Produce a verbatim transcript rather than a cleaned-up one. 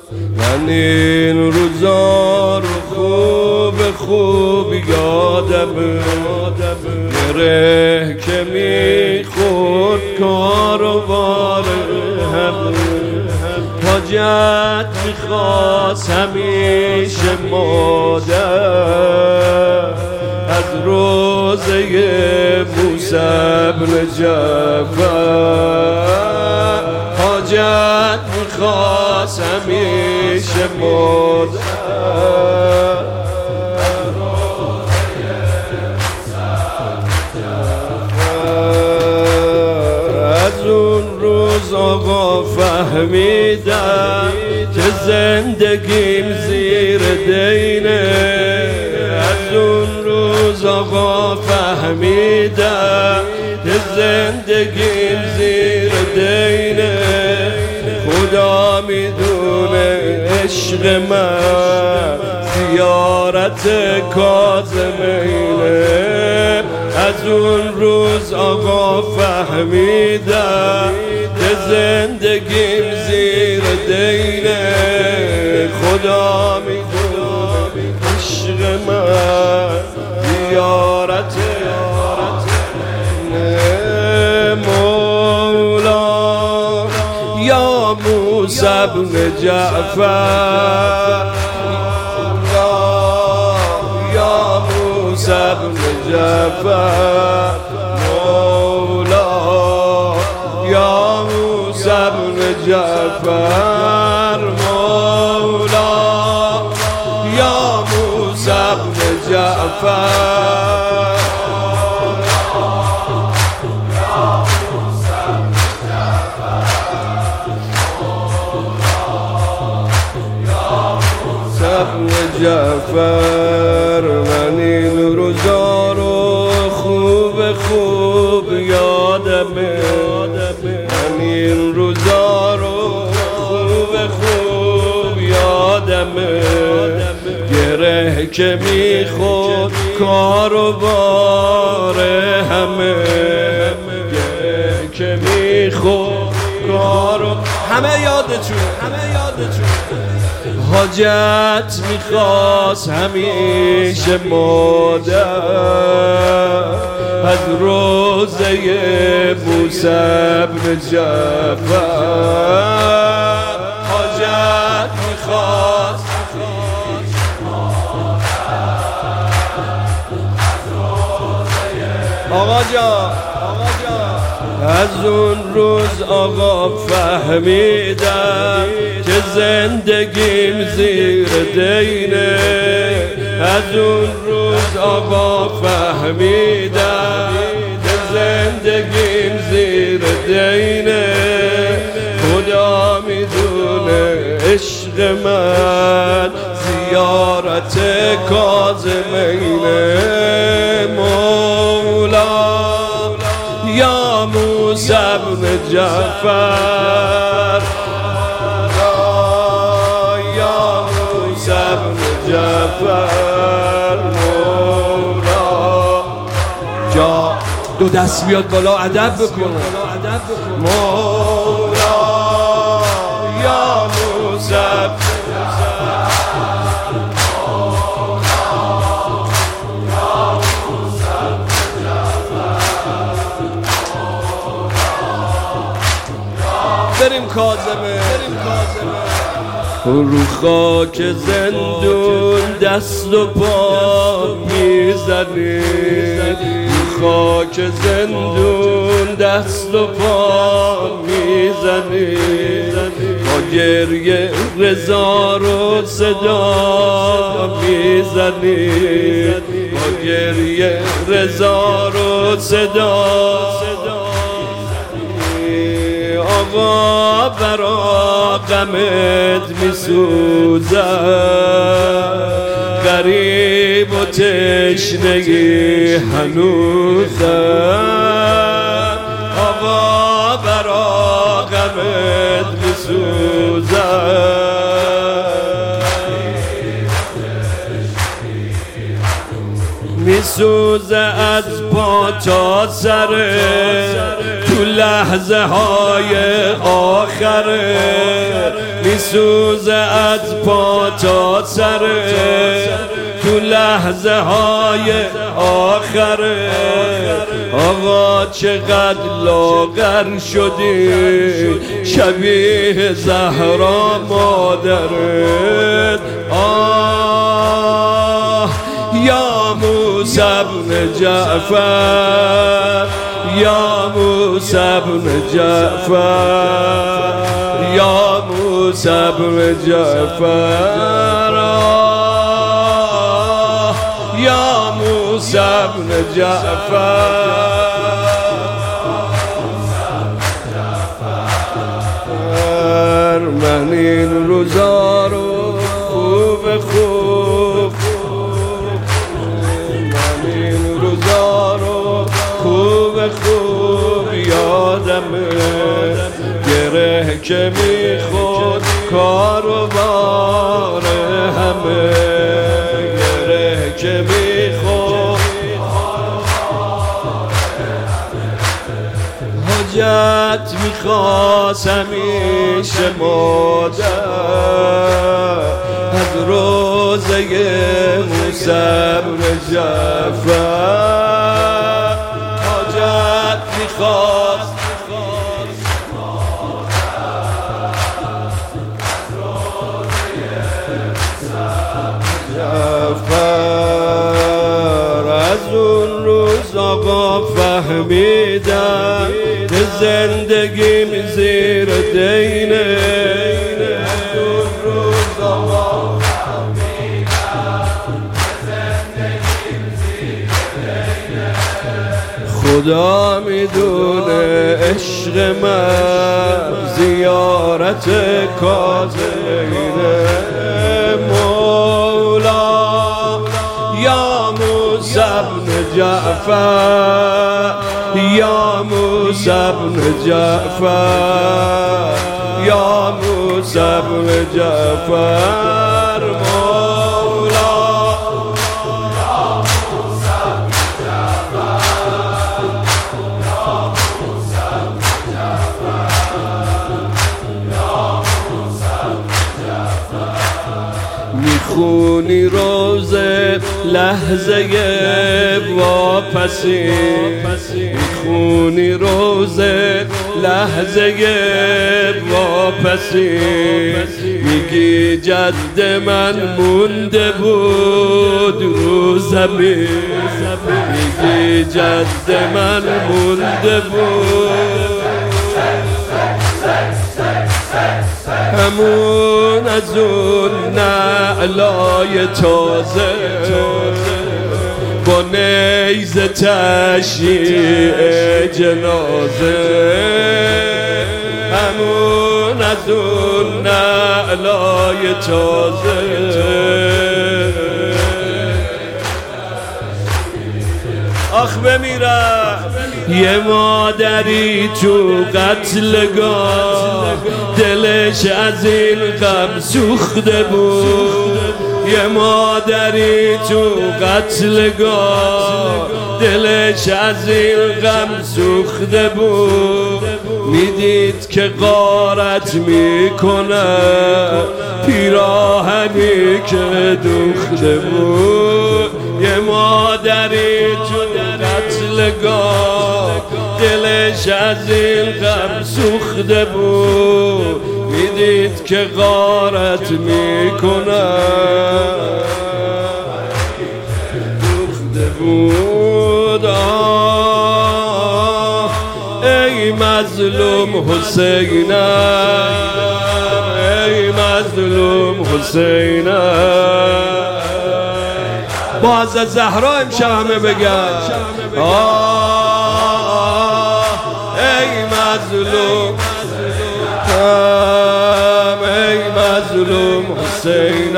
من این روزا رو خوب خوب یادمه، گره که میخورد کار و بار همه، حاجت میخواست همیشه مادر از روزه موسی بن جعفر، حاجت میخواست همیشه مادر از اون روز آقا فهمیدم که زندگیم زیر دینه، از اون روز آقا فهمیدم که زندگیم زیر دینه، خدا میدونه عشق من زیارت کاظمینه، از اون روز آقا فهمیدم که زندگیم زیر دینه، خدا میدونه عشق من زیارت مولا یا موسی بن جعفر، یا موسی بن جعفر مولا یا موسی بن جعفر مولا یا موسی بن جعفر جعفر. من این روزا رو خوب خوب یادمه، من این روزا رو خوب خوب یادمه، گره که میخورد کار و بار همه، گره که میخورد کار و همه یادتون همه یادتون حاجت میخواست همیشه مادر از روزه موسی بن جعفر، حاجت میخواست آقا جان از اون روز آقا فهمیدم که زندگیم زیر دینه، از اون روز آقا فهمیدم که زندگیم زیر دینه، خدا میدونه عشق من زیارت کاظمینه، مولا یا موسی بن جعفر، یا موسی بن جعفر مولا جا دو دست بیاد بالا ادب بکن، مولا یا موسی بریم کاظمه رو خاک زندون دست و پا میزنی، رو خاک زندون دست و پا میزنی، با گریه رضا رو صدا میزنی، با گریه رضا رو صدا آقا برا غمت میسوزم، غریب و تشنگی هنوزم، آقا برا غمت میسوزم، میسوزه از پا تا سر، تو تو لحظه های آخره میسوزه از پا تا سره تو لحظه های آخره آقا چقدر لاغر شدی شبیه زهرا مادرت آه یا موسی بن جعفر یا موسی بن جعفر یا موسی بن جعفر یا موسی بن جعفر من این روزا رو خوب خوب من این روزا رو خوب خوب یادمه گره که میخورد کاروان همه گره که میخورد حاجت میخواست همیشه مادر از روزه موسی بن جعفر حاجت میخواست جعفر از اون روز آقا فهمیدم که زندگیم زیر دینه از اون روز آقا فهمیدم که زندگیم زیر دینه خدا میدونه عشق من زیارت کاظمینه یا موسی بن جعفر یا موسی بن جعفر یا موسی بن جعفر مولا یا موسی بن جعفر یا موسی بن جعفر یا موسی بن جعفر میخونی روزه لحظه واپسی میخونی روزه لحظه واپسی میگی جد من مونده بود رو زمین میگی جد من مونده بود همون از اون نعلای تازه با نیزه تشییع جنازه همون از اون نعلای تازه آخ بمیرم یه مادری تو قتلگاه دلش از این غم سوخته بود یه مادری تو قتلگاه دلش از این غم سوخته بود میدید که غارت میکنه پیراهنی که دوخته بود یه مادری تو قتلگاه دلش از این غم سوخته بود میدید که غارت میکنه دوخته بود آه ای مظلوم حسینم ای مظلوم حسینم با حضرت زهرا امشب همه بگم آه ای مظلوم ای مظلوم حسین